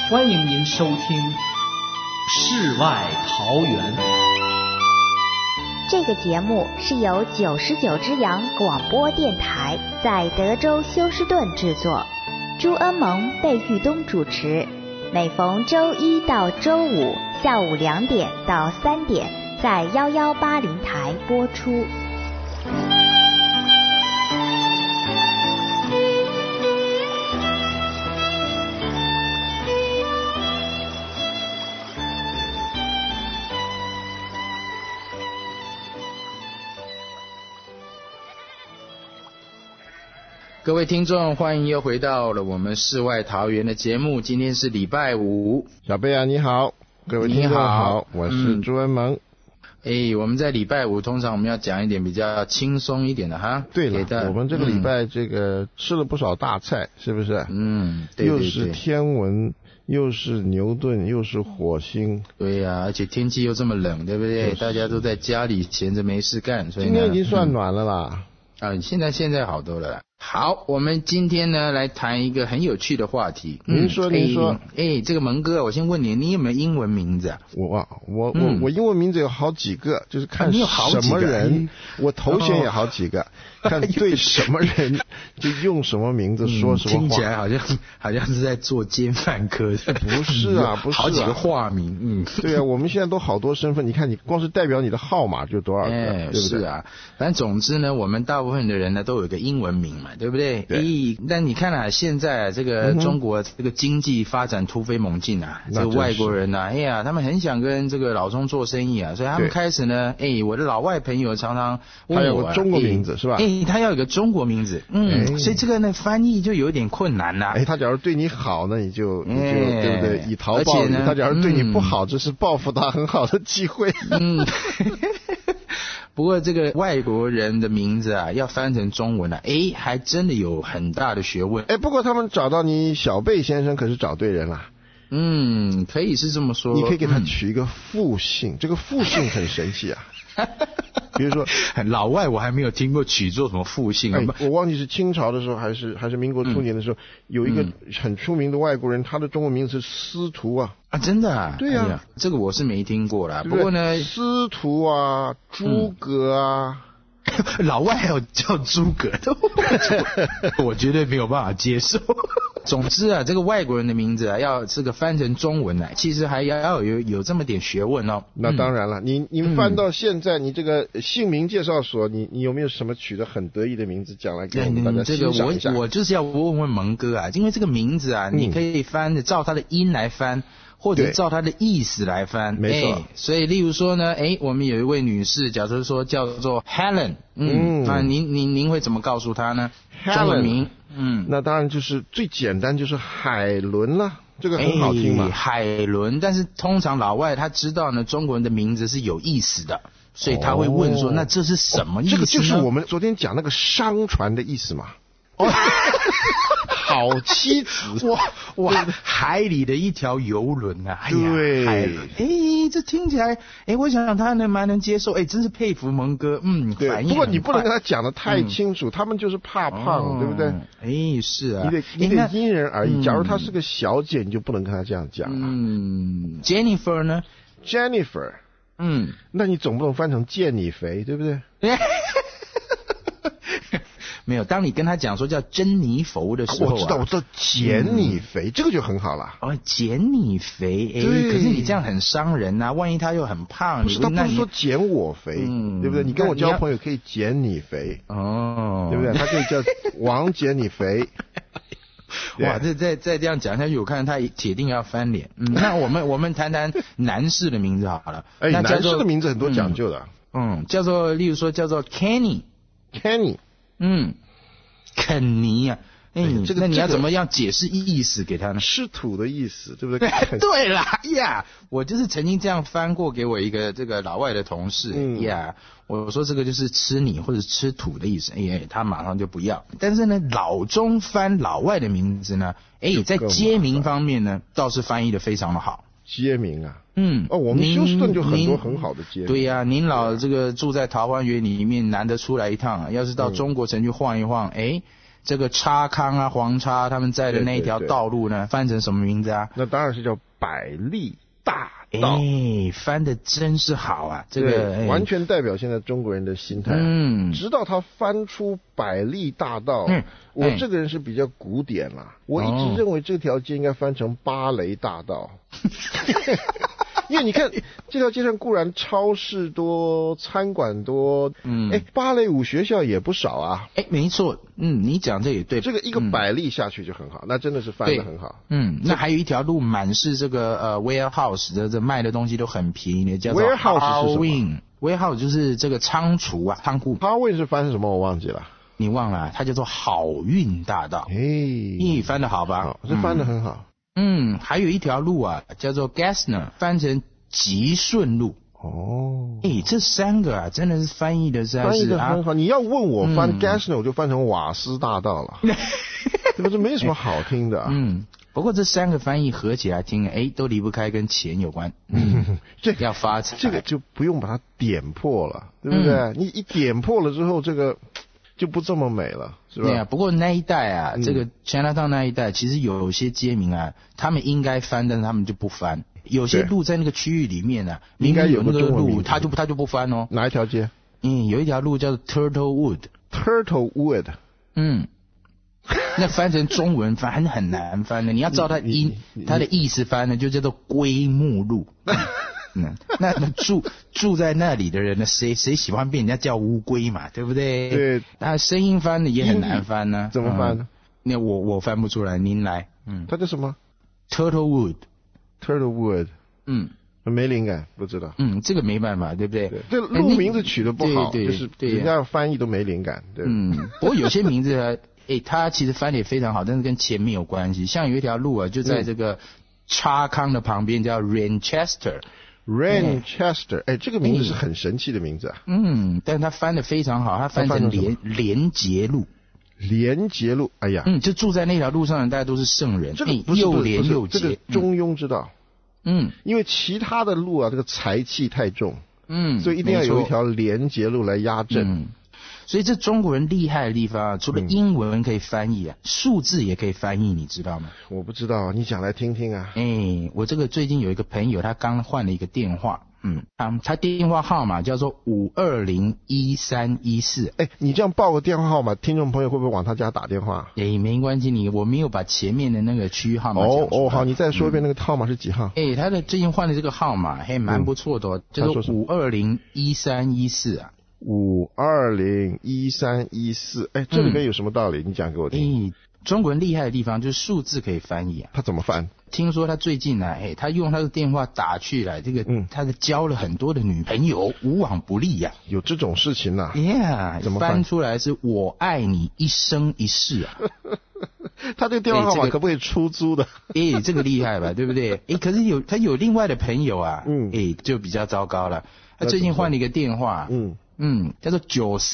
欢迎您收听《世外桃源》。 这个节目是由99之阳广播电台在德州休斯顿制作，朱恩蒙、贝玉东主持，每逢周一到周五下午2点到3点在1180台播出。 各位听众，欢迎又回到了我们世外桃源的节目。今天是礼拜五， 小贝啊，你好，各位听众好，我是朱恩蒙。 我们在礼拜五通常我们要讲一点比较轻松一点的哈。 对了，我们这个礼拜这个吃了不少大菜，是不是？对，又是天文，又是牛顿，又是火星。 对呀，而且天气又这么冷，对不对？大家都在家里闲着没事干，所以呢， 今天已经算暖了啦。 现在好多了啦。好，我们今天呢来谈一个很有趣的话题。 您说。 这个蒙哥，我先问你，你有没有英文名字啊？ 我英文名字有好几个，就是看什么人，我头衔也好几个，看对什么人就用什么名字说什么话。 听起来好像是在做奸犯科的。 不是啊， 好几个化名。 对啊，我们现在都好多身份，你看你光是代表你的号码就多少个，对不对？ 是啊，反正总之呢，我们大部分的人呢都有一个英文名嘛，对不对？但你看啊，现在这个中国这个经济发展突飞猛进啊，这个外国人啊，他们很想跟这个老中做生意啊，所以他们开始呢，我的老外朋友常常问我， 他有个中国名字是吧？ 他要有个中国名字，所以这个呢翻译就有点困难啦。 他假如对你好呢，你就对不对？以桃报李。他假如对你不好，这是报复他很好的机会。 不过这个外国人的名字啊，要翻成中文啊，还真的有很大的学问。 不过他们找到你小贝先生可是找对人了。 可以是这么说。 你可以给他取一个复姓，这个复姓很神奇啊。比如说老外我还没有听过取做什么复姓。 我忘记是清朝的时候还是民国初年的时候，有一个很出名的外国人，他的中文名字是司徒啊。 真的啊？ 对啊， 这个我是没听过啦。不过呢， 司徒啊，诸葛啊。 老外还有叫诸葛的，我绝对没有办法接受。总之啊，这个外国人的名字啊，要这个翻成中文来，其实还要有这么点学问哦。 那当然了，你翻到现在，你这个姓名介绍所，你有没有什么取得很得意的名字，讲来给我们大家欣赏一下？ 我就是要问问蒙哥啊，因为这个名字啊，你可以照他的音来翻。或者照它的意思来翻， 没错。 所以例如说呢，我们有一位女士，假如说叫做 Helen，那您会怎么告诉她呢？ Helen， 中文名， 那当然就是最简单，就是海伦了，这个很好听嘛。 海伦，但是通常老外他知道呢，中国人的名字是有意思的，所以他会问说，那这是什么意思呢？ 这个就是我们昨天讲那个商船的意思嘛。好妻子， 哇，海里的一条游轮啊！ 对， 海伦，这听起来，我想他蛮能接受，真是佩服蒙哥， 对。不过你不能跟他讲得太清楚，他们就是怕胖，对不对？ 是啊， 你得因人而异。假如她是个小姐，你就不能跟她这样讲了。 Jennifer 呢 ？Jennifer，那你总不能翻成健你肥，对不对？ 没有，当你跟他讲说叫珍妮佛的时候， 我知道减你肥，这个就很好了。 减你肥，可是你这样很伤人啊，万一他又很胖， 不是他不是说减我肥，对不对？你跟我交朋友可以减你肥，对不对？他可以叫王减你肥。 哇，再这样讲下去，我看他铁定要翻脸。那我们谈谈男士的名字好了。 男士的名字很多讲究的。 叫做例如说叫做 Kenny。肯尼啊，那你要怎么样解释意思给他呢？ 吃土的意思，对不对？ 对啦呀，我就是曾经这样翻过给我一个这个老外的同事我说这个就是吃你或者吃土的意思，他马上就不要。但是呢，老中翻老外的名字呢，在街名方面呢，倒是翻译的非常的好。 街名啊，我们休斯顿就很多很好的街名。 对呀，您老这个住在桃花源里面，难得出来一趟，要是到中国城去晃一晃， 这个叉康啊、黄叉他们在的那一条道路呢，翻成什么名字啊？ 那当然是叫百利大道。 翻的真是好啊！这个完全代表现在中国人的心态。直到他翻出百利大道，我这个人是比较古典啦，我一直认为这条街应该翻成芭蕾大道。因为你看这条街上固然超市多、餐馆多，芭蕾舞学校也不少啊。 没错，你讲这也对。 这个一个百利下去就很好，那真的是翻得很好。 那还有一条路满是这个warehouse 的，这卖的东西都很便宜的，叫做 warehouse 是什么 ？warehouse 就是这个仓储啊，仓库。 Harwin 是翻什么？我忘记了。 你忘了？它叫做好运大道。翻得好吧？ 这翻得很好。 还有一条路啊，叫做 Gassner， 翻成吉顺路。这三个啊，真的是翻译的翻译的很好。你要问我翻 Gassner， 我就翻成瓦斯大道了。这不是没什么好听的。 不过这三个翻译合起来听，都离不开跟钱有关。 这要发财， 这个就不用把它点破了，对不对？你一点破了之后，这个就不这么美了，是吧？ 对啊，不过那一带啊，这个 Chinatown 那一带，其实有些街名啊，他们应该翻，但是他们就不翻。有些路在那个区域里面啊， 应该有那个路，他就不翻哦。 哪一条街？ 有一条路叫做 Turtle Wood。 那翻成中文翻很难翻的，你要照它的意思翻呢，就叫做龟木路。那住在那里的人呢，谁喜欢被人家叫乌龟嘛，对不对？ 对。 那声音翻的也很难翻呢。 怎么翻呢？ 那我翻不出来，您来。 它叫什么 ？Turtle Wood。 没灵感，不知道。 这个没办法，对不对？ 这路名字取得不好，就是人家翻译都没灵感。对。 不过有些名字啊，它其实翻的也非常好，但是跟钱没有关系。像有一条路啊，就在这个叉康的旁边，叫 Ranchester。这个名字是很神奇的名字啊。但是它翻得非常好，它翻成连结路。 连结路，哎呀， 就住在那条路上的大家都是圣人。 这个不是又连又结， 这个中庸之道。因为其他的路啊，这个财气太重，所以一定要有一条连结路来压阵。 所以这中国人厉害的地方啊，除了英文可以翻译啊，数字也可以翻译，你知道吗？ 我不知道，你讲来听听啊。 我这个最近有一个朋友，他刚换了一个电话，他电话号码叫做5201314。 你这样报个电话号码，听众朋友会不会往他家打电话？ 没关系，我没有把前面的那个区域号码讲出来。 好，你再说一遍那个号码是几号？ 他的最近换的这个号码蛮不错的，叫做5201314啊。 5201314，这里面有什么道理？你讲给我听。 中国人厉害的地方就是数字可以翻译啊。 他怎么翻？ 听说他最近呢，他用他的电话打去来，这个他交了很多的女朋友，无往不利呀。 有这种事情啊？ 怎么翻出来是我爱你一生一世啊？ 他这个电话号码可不可以出租的？ 这个厉害吧，对不对？可是他有另外的朋友啊，就比较糟糕了。他最近换了一个电话，叫做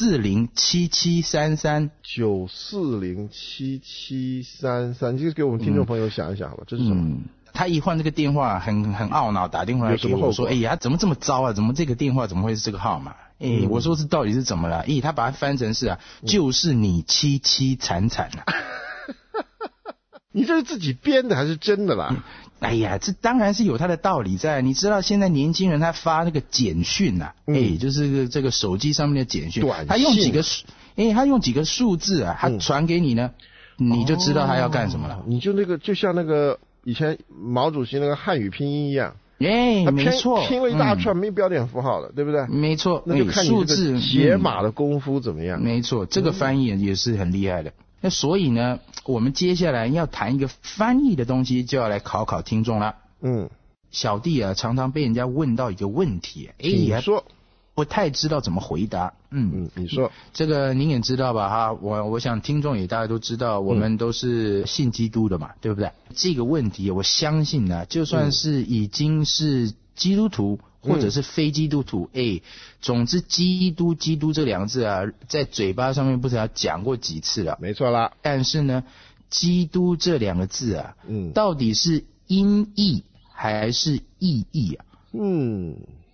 9407733。9407733，你就给我们听众朋友想一想好吧，这是什么？他一换这个电话很懊恼，打电话来给我说，怎么这么糟啊？怎么这个电话怎么会是这个号码？我说这到底是怎么了？他把它翻成是就是你凄凄惨惨啊。 你这是自己编的还是真的啦？ 这当然是有它的道理在。你知道现在年轻人他发那个简讯啊，就是这个手机上面的简讯，他用几个数字啊，他传给你呢，你就知道他要干什么了。 你就就像那个以前毛主席那个汉语拼音一样， 没错， 拼了一大串没标点符号的，对不对？ 没错， 那就看你这个解码的功夫怎么样。 没错，这个翻译也是很厉害的。那所以呢，我们接下来要谈一个翻译的东西，就要来考考听众了。小弟啊，常常被人家问到一个问题， 你说不太知道怎么回答。 你说这个您也知道吧？哈，我想听众也大家都知道，我们都是信基督的嘛，对不对？这个问题，我相信呢，就算是已经是基督徒。或者是非基督徒，总之基督这两个字啊，在嘴巴上面不知道讲过几次了。 没错啦。 但是呢，基督这两个字啊，到底是音译还是意译啊？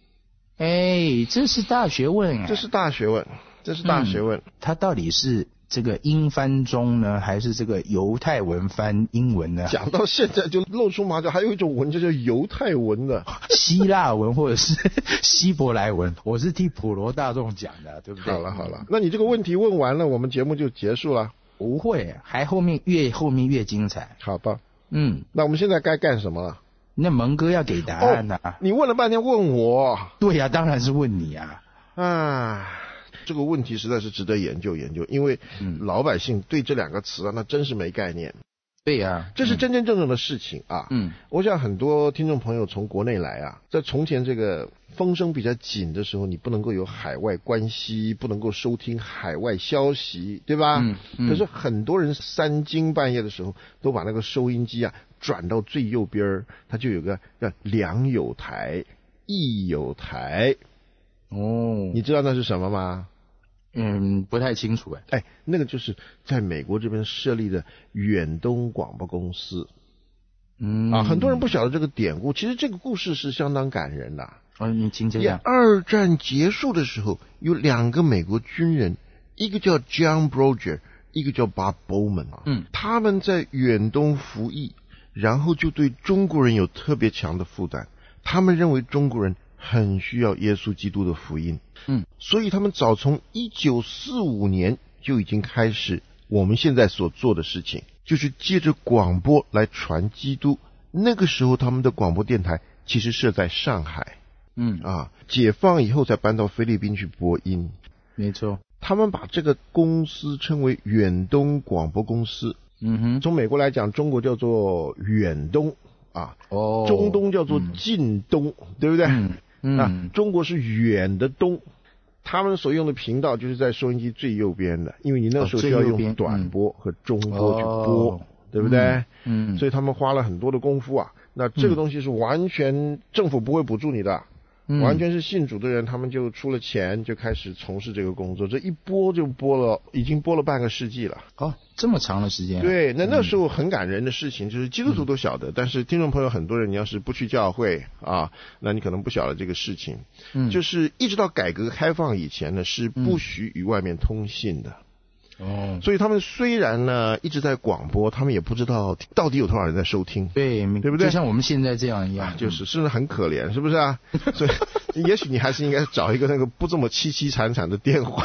这是大学问啊。 这是大学问。它到底是这个英翻中呢，还是这个犹太文翻英文呢？ 讲到现在就露出马脚，还有一种文就叫犹太文的， 希腊文或者是希伯来文。我是替普罗大众讲的，对不对？ 好了，那你这个问题问完了，我们节目就结束了。 不会，还后面越精彩。 好吧，那我们现在该干什么了？ 那蒙哥要给答案啊。 你问了半天问我。 对呀，当然是问你啊。 这个问题实在是值得研究，因为老百姓对这两个词啊，那真是没概念。 对呀， 这是真真正正的事情啊。我想很多听众朋友从国内来啊，在从前这个风声比较紧的时候，你不能够有海外关系，不能够收听海外消息，对吧？可是很多人3更半夜的时候，都把那个收音机啊转到最右边，它就有个叫良友台、益友台。你知道那是什么吗？ 不太清楚那个就是在美国这边设立的远东广播公司。很多人不晓得这个典故，其实这个故事是相当感人的。 你请讲。 二战结束的时候，有2个美国军人，一个叫 John Broger， 一个叫 Bob Bowman。他们在远东服役，然后就对中国人有特别强的负担。他们认为中国人很需要耶稣基督的福音。所以他们早从1945年就已经开始我们现在所做的事情，就是借着广播来传基督。那个时候他们的广播电台其实设在上海。解放以后才搬到菲律宾去播音。 没错。 他们把这个公司称为远东广播公司。从美国来讲，中国叫做远东中东叫做近东，对不对？中国是远的东，他们所用的频道就是在收音机最右边的，因为你那时候需要用短波和中波去播，对不对？所以他们花了很多的功夫啊。那这个东西是完全政府不会补助你的，完全是信主的人，他们就出了钱就开始从事这个工作。这一播就已经播了半个世纪了。 这么长的时间。 对，那时候很感人的事情，就是基督徒都晓得，但是听众朋友很多人，你要是不去教会那你可能不晓得这个事情。就是一直到改革开放以前呢，是不许与外面通信的。所以他们虽然呢一直在广播，他们也不知道到底有多少人在收听，对不对？ 就像我们现在这样一样， 就是甚至很可怜，是不是啊？所以也许你还是应该找一个那个不这么凄凄惨惨的电话，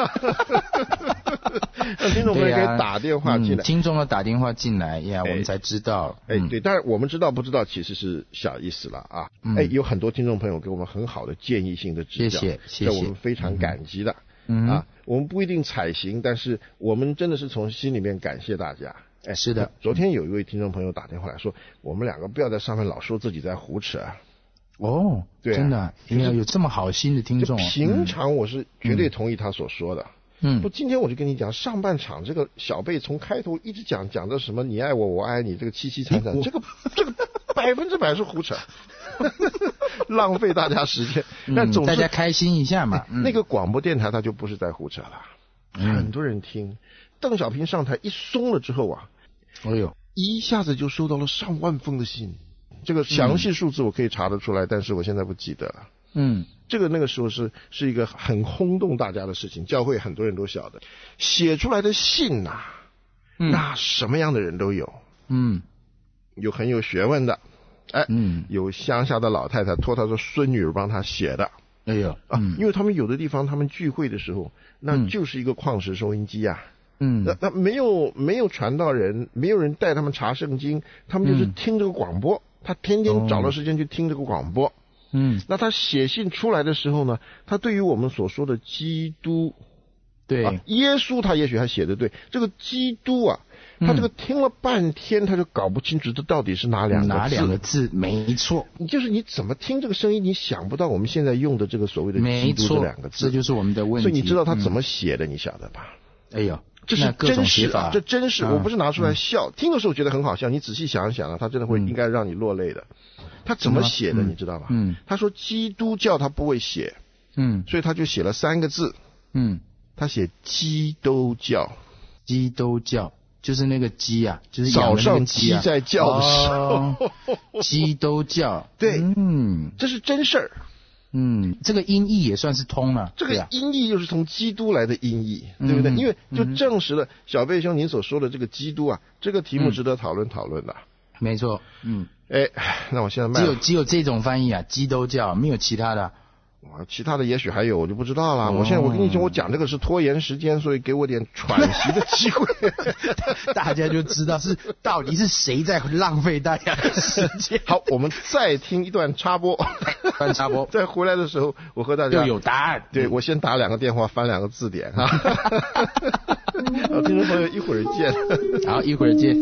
让听众朋友可以打电话进来。 听众要打电话进来我们才知道。 对，当然我们知道不知道其实是小意思了啊。有很多听众朋友给我们很好的建议性的指教， 谢谢， 我们非常感激的。我们不一定采行，但是我们真的是从心里面感谢大家。 是的。 昨天有一位听众朋友打电话来说，我们2个不要在上面老说自己在胡扯。对， 真的，有这么好心的听众。 平常我是绝对同意他所说的。不，今天我就跟你讲，上半场这个小贝从开头一直讲到什么你爱我我爱你，这个凄凄惨惨，这个100%是胡扯。浪费大家时间。但总是大家开心一下嘛。 那个广播电台它就不是在胡扯了，很多人听。邓小平上台一松了之后啊，一下子就收到了上万封的信。这个详细数字我可以查得出来，但是我现在不记得了。这个那个时候是一个很轰动大家的事情，教会很多人都晓得。写出来的信那什么样的人都有。有很有学问的，有乡下的老太太托她的孙女帮她写的。因为他们有的地方他们聚会的时候，那就是一个矿石收音机啊。那没有传道人，没有人带他们查圣经，他们就是听这个广播。他天天找了时间去听这个广播。那他写信出来的时候呢，他对于我们所说的基督，耶稣，他也许他写的对，这个基督他这个听了半天，他就搞不清楚这到底是哪两个字。 没错， 就是你怎么听这个声音，你想不到我们现在用的这个所谓的基督这2个字， 这就是我们的问题。 所以你知道他怎么写的，你晓得吧？这是真实啊，这真实，我不是拿出来笑。听的时候觉得很好笑，你仔细想一想他真的会应该让你落泪的。他怎么写的，你知道吧？他说基督教他不会写，所以他就写了3个字，他写基督教。 基督教就是那个鸡就是早上鸡在叫的时候。 基督教， 对，这是真事儿。 这个音译也算是通了。 这个音译又是从基督来的音译，对不对？因为就证实了小贝兄您所说的这个基督啊，这个题目值得讨论的。 没错， 那我现在只有这种翻译啊，基督教没有其他的。 其他的也许还有，我就不知道了。我跟你说，我讲这个是拖延时间，所以给我点喘息的机会， 大家就知道到底是谁在浪费大家的时间。 好，我们再听一段插播，再回来的时候，我和大家就有答案。 对，我先打2个电话，翻2个字典啊。好，听众朋友，一会儿见。 好，一会儿见。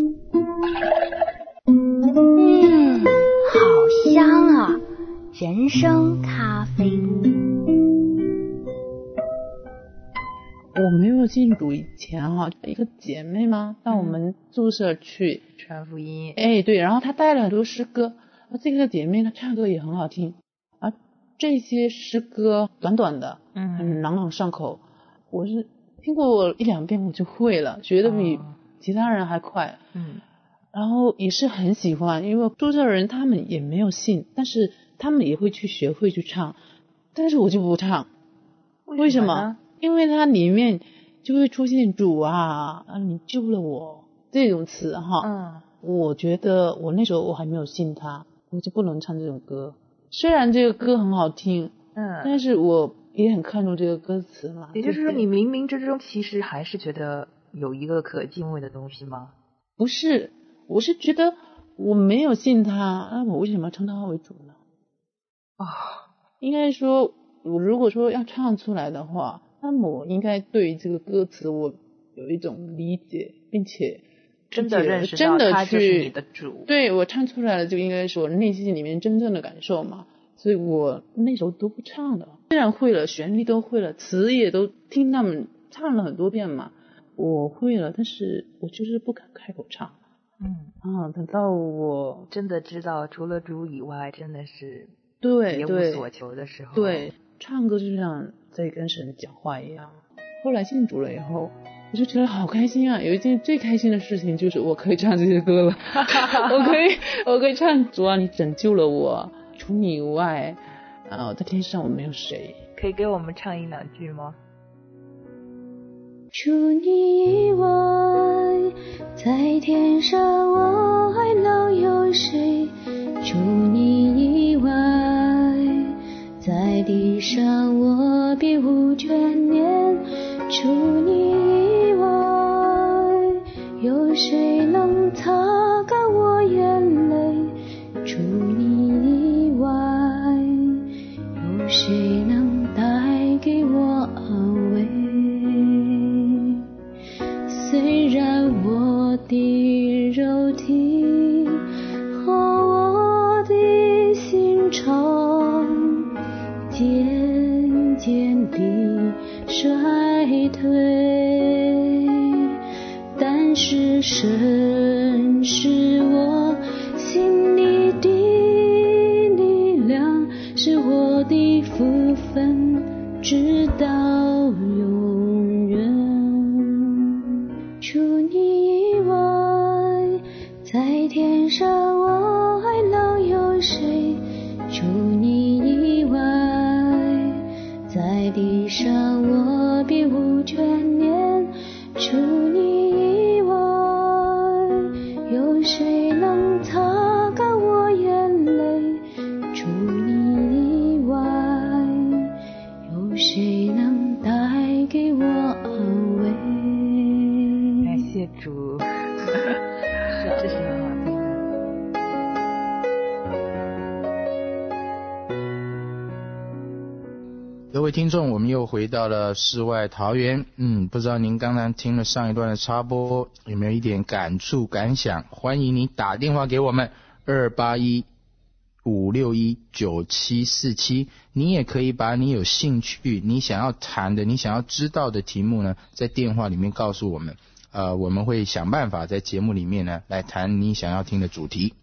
好香啊！人参咖啡。 我没有信主以前一个姐妹嘛到我们宿舍去传福音。 对，然后她带了很多诗歌，这个姐妹她唱歌也很好听，这些诗歌短短的，很朗朗上口。我是听过1-2遍我就会了，学得比其他人还快。然后也是很喜欢，因为宿舍人他们也没有信，但是他们也会去学会去唱，但是我就不唱。为什么？因为它里面就会出现主啊，你救了我这种词我觉得我那时候我还没有信他，我就不能唱这种歌。虽然这个歌很好听，但是我也很看重这个歌词嘛。 也就是说，你冥冥之中其实还是觉得有一个可敬畏的东西吗？ 不是，我是觉得我没有信他，我为什么要称他为主呢？应该说，我如果说要唱出来的话，那么我应该对于这个歌词我有一种理解，并且真的认识到他就是你的主。 对，我唱出来了，就应该是我内心里面真正的感受嘛。所以我那时候都不唱的，虽然会了，旋律都会了，词也都听他们唱了很多遍嘛，我会了，但是我就是不敢开口唱。等到我真的知道除了主以外真的是别无所求的时候， 对，唱歌就像在跟神讲话一样。后来信主了以后，我就觉得好开心啊！有一件最开心的事情就是我可以唱这些歌了，我可以唱主啊，你拯救了我，除你以外，在天上我没有谁。 可以给我们唱1-2句吗？ 除你以外，在天上我还能有谁？除你以外，在地上我别无眷恋。除你以外，有谁能擦干我眼泪？除你以外，有谁能带给我安慰？虽然我的肉体和我的心肠渐渐地衰退，但是神是我心里的力量，是我的福分，直到永远。除你以外，在天上我还能有谁？除你以外，在地上我别无眷恋。除你以外，有谁能擦干我眼泪？除你以外，有谁能带给我安慰？ 感谢主，这是很好听的。 各位听众，我们又回到了世外桃源。不知道您刚才听了上一段的插播，有没有一点感触感想？欢迎你打电话给我们281-561-9747。你也可以把你有兴趣、你想要谈的、你想要知道的题目呢，在电话里面告诉我们。我们会想办法在节目里面呢，来谈你想要听的主题。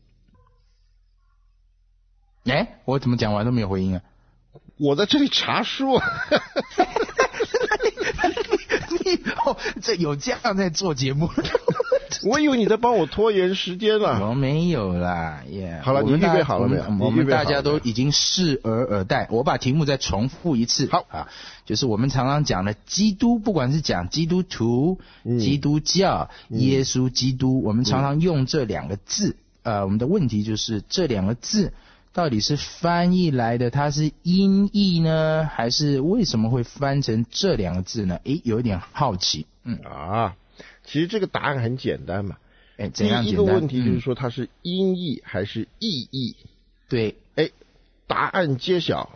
我怎么讲完都没有回应啊？ 我在这里查书。 这有这样在做节目？ 我以为你在帮我拖延时间了。 我没有啦， 好了，你预备好了没有？ 我们大家都已经拭而待。我把题目再重复一次。 好啊，就是我们常常讲的基督，不管是讲基督徒、基督教、耶稣基督，我们常常用这两个字。我们的问题就是这两个字到底是翻译来的，它是音译呢，还是为什么会翻成这两个字呢？有一点好奇。 其实这个答案很简单嘛。 怎样简单？ 第一个问题就是说它是音译还是意译？ 对。 答案揭晓。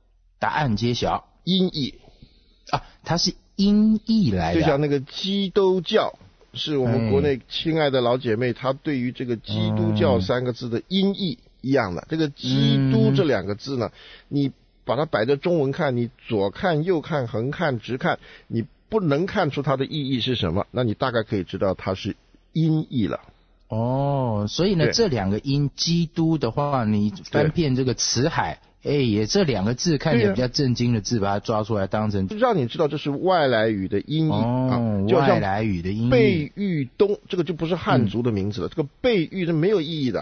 音译啊，它是音译来的。 就像那个基督教，是我们国内亲爱的老姐妹，她对于这个基督教三个字的音译一样的。这个基督这两个字呢，你把它摆在中文看，你左看右看横看直看，你不能看出它的意义是什么，那你大概可以知道它是音译了。 所以呢，这两个音基督的话，你翻遍这个词海，也这两个字看起来比较震惊的字，把它抓出来当成让你知道这是外来语的音译。 外来语的音译。 贝玉东这个就不是汉族的名字了，这个贝玉是没有意义的。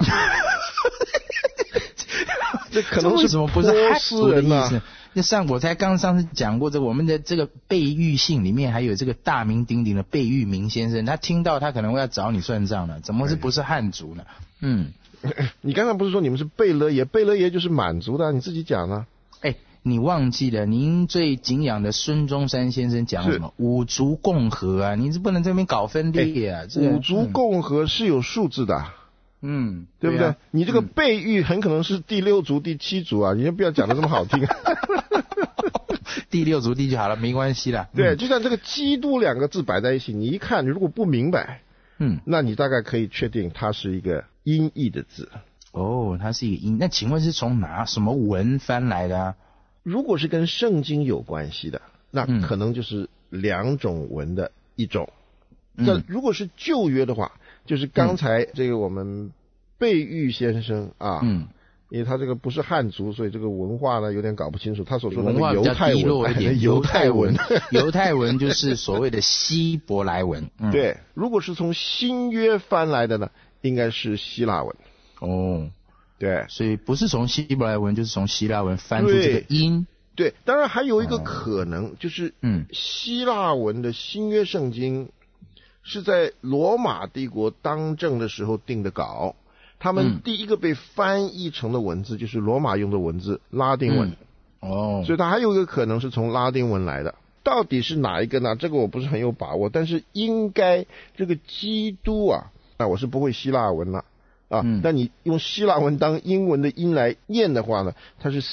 这可能是为什么不是汉族的意思？我才上次讲过，我们的这个贝玉信里面还有这个大名鼎鼎的贝聿铭先生，他听到他可能会要找你算账了，怎么不是汉族呢？ 你刚才不是说你们是贝勒爷？贝勒爷就是满族的，你自己讲啊。 你忘记了您最敬仰的孙中山先生讲什么五族共和啊？你是不能这边搞分裂啊。 五族共和是有数字的。对不对？你这个贝玉很可能是第6族、第7族啊，你就不要讲得这么好听。 第6族地就好了，没关系啦。 对，就像这个基督两个字摆在一起，你一看，你如果不明白，那你大概可以确定它是一个音译的字。 它是一个音。那请问是从什么文翻来的啊？ 如果是跟圣经有关系的，那可能就是2种文的一种。那如果是旧约的话，就是刚才这个我们贝玉先生啊，因为他这个不是汉族，所以这个文化呢有点搞不清楚。他所说的犹太文， 犹太文就是所谓的希伯来文。 对，如果是从新约翻来的呢，应该是希腊文。对， 所以不是从希伯来文，就是从希腊文翻出这个音。 对，当然还有一个可能，就是希腊文的新约圣经是在罗马帝国当政的时候定的稿，他们第一个被翻译成的文字就是罗马用的文字拉丁文。所以它还有一个可能是从拉丁文来的。到底是哪一个呢？这个我不是很有把握，但是应该这个基督我是不会希腊文了但你用希腊文当英文的音来念的话呢，它是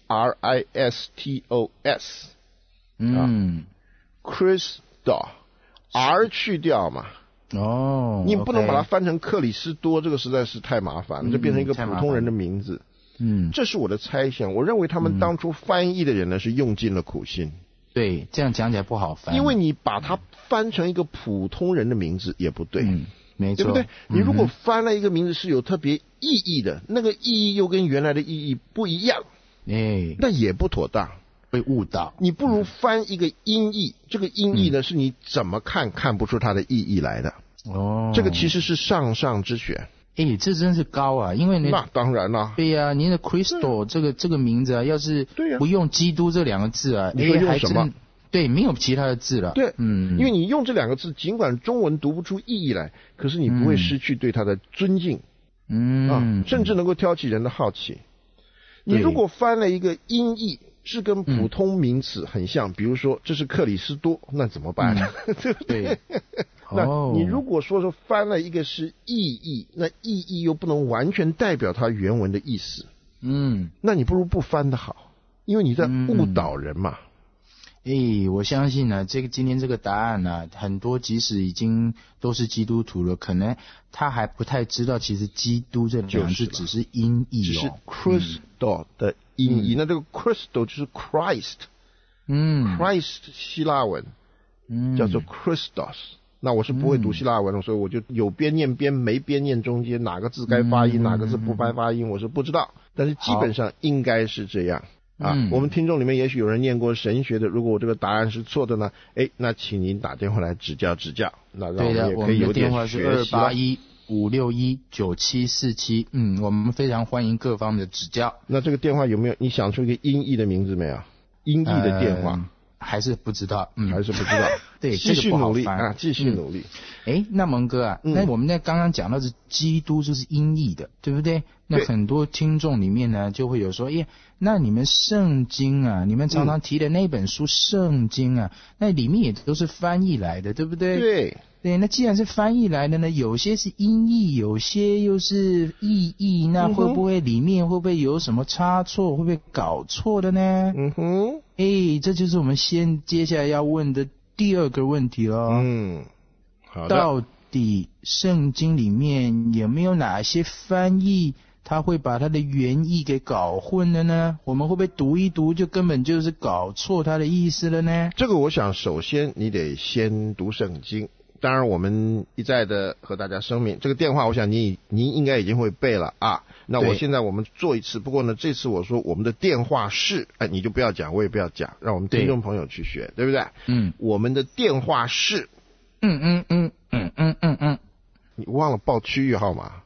Christos。Christos R 去掉嘛。你不能把它翻成克里斯多，这个实在是太麻烦了，就变成一个普通人的名字。这是我的猜想，我认为他们当初翻译的人呢是用尽了苦心。 对，这样讲起来不好翻， 因为你把它翻成一个普通人的名字也不对。 没错， 对不对？你如果翻了一个名字是有特别意义的，那个意义又跟原来的意义不一样，那也不妥当， 会误导。 你不如翻一个音译，这个音译呢是你怎么看不出它的意义来的。这个其实是上之选。 这真是高啊！因为那当然啦。 对呀，您的 Crystal 这个名字要是不用基督这2个字你说用什么？ 对，没有其他的字了。 对，因为你用这2个字，尽管中文读不出意义来，可是你不会失去对它的尊敬，甚至能够挑起人的好奇。你如果翻了一个音译，是跟普通名词很像，比如说这是克里斯多，那怎么办呢？对不对？那你如果说是翻了一个是意译，那意译又不能完全代表它原文的意思，那你不如不翻的好，因为你在误导人嘛。 我相信呢，今天这个答案呢，很多即使已经都是基督徒了，可能他还不太知道，其实基督这2个字只是音译只是 Christos 的音译。那这个 Christos 就是 Christ，Christ 希腊文叫做 Christos。那我是不会读希腊文，所以我就有边念边，没边念中间，哪个字该发音，哪个字不该发音，我是不知道。但是基本上应该是这样。 我们听众里面也许有人念过神学的，如果我这个答案是错的呢，那请您打电话来指教指教。那让我们也可以有点学习。 对的，我们的电话是281-561-9747，我们非常欢迎各方的指教。 那这个电话有没有你想出一个音译的名字没有？音译的电话。 还是不知道， 还是不知道。 对， 继续努力啊， 继续努力。 那蒙哥啊，那我们刚刚讲到是基督就是音译的，对不对？那很多听众里面呢，就会有说，那你们圣经啊，你们常常提的那本书圣经啊，那里面也都是翻译来的，对不对？对，那既然是翻译来的呢，有些是音译，有些又是意译，那会不会里面会不会有什么差错，会不会搞错的呢？这就是我们接下来要问的第二个问题了。 好的。 到底圣经里面有没有哪些翻译，他会把它的原意给搞混了呢？我们会不会读一读就根本就是搞错它的意思了呢？ 这个我想首先你得先读圣经。当然我们一再的和大家声明，这个电话我想您应该已经会背了啊。那我现在我们做一次，不过呢这次我说我们的电话是，你就不要讲，我也不要讲，让我们听众朋友去学，对不对？我们的电话是你忘了报区域号码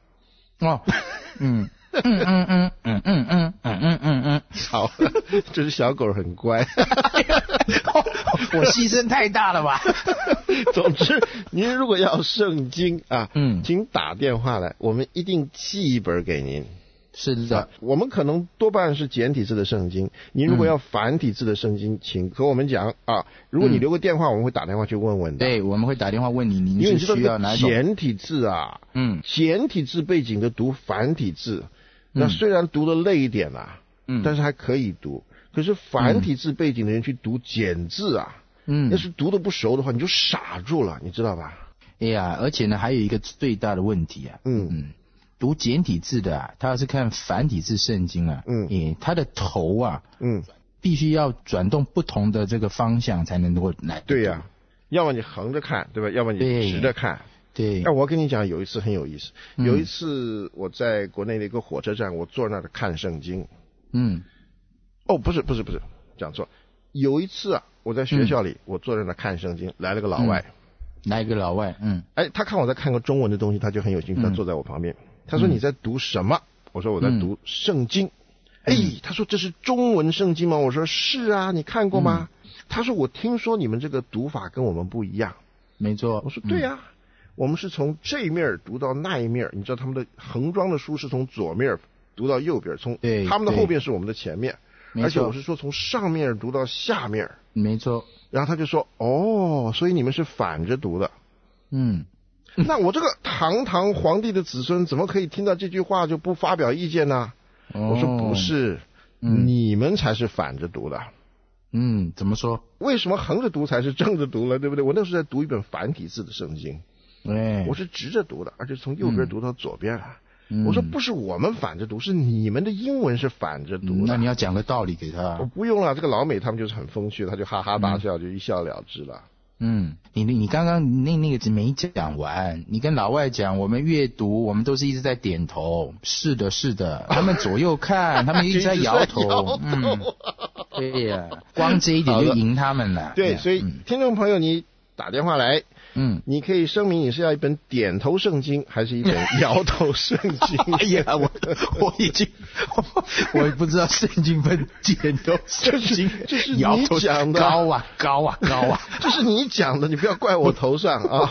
好，这只小狗很乖。 我牺牲太大了吧？ 总之，您如果要圣经啊，请打电话来，我们一定寄一本给您。 是的， 我们可能多半是简体字的圣经，您如果要繁体字的圣经，请和我们讲啊。如果你留个电话，我们会打电话去问问的。 对，我们会打电话问你，您是需要哪种简体字啊？简体字背景的读繁体字，那虽然读得累一点啊，但是还可以读。可是繁体字背景的人去读简字啊，要是读得不熟的话，你就傻住了，你知道吧？ 而且呢，还有一个最大的问题啊，读简体字的啊，他要是看繁体字圣经啊，他的头啊，必须要转动不同的这个方向才能够来。 对呀，要么你横着看，对吧？要么你直着看。 对。 那我跟你讲，有一次很有意思。有一次我在国内的一个火车站，我坐那儿看圣经。不是，讲错。有一次啊，我在学校里，我坐在那看圣经，来了个老外。他看我在看个中文的东西，他就很有兴趣，他坐在我旁边。他说你在读什么？我说我在读圣经。他说这是中文圣经吗？我说是啊，你看过吗？他说我听说你们这个读法跟我们不一样。 没错。 我说对啊，我们是从这一面读到那一面，你知道他们的横装的书是从左面读到右边，从他们的后面是我们的前面，而且我是说从上面读到下面。 没错。 然后他就说所以你们是反着读的。那我这个堂堂皇帝的子孙怎么可以听到这句话就不发表意见呢？我说不是，你们才是反着读的。 怎么说？ 为什么横着读才是正着读了，对不对？我那时候在读一本繁体字的圣经，我是直着读的，而且从右边读到左边了。我说不是我们反着读，是你们的英文是反着读的。 那你要讲个道理给他。 我不用了，这个老美他们就是很风趣，他就哈哈大笑，就一笑了之了。 你刚刚那个字没讲完，你跟老外讲，我们阅读，我们都是一直在点头，是的，是的，他们左右看，他们一直在摇头。对呀，光这一点就赢他们了。 对，所以听众朋友，你打电话来。你可以声明你是要一本点头圣经还是一本摇头圣经？ 我已经我不知道圣经分点头圣经， 这是你讲的， 高啊， 这是你讲的，你不要怪我头上啊。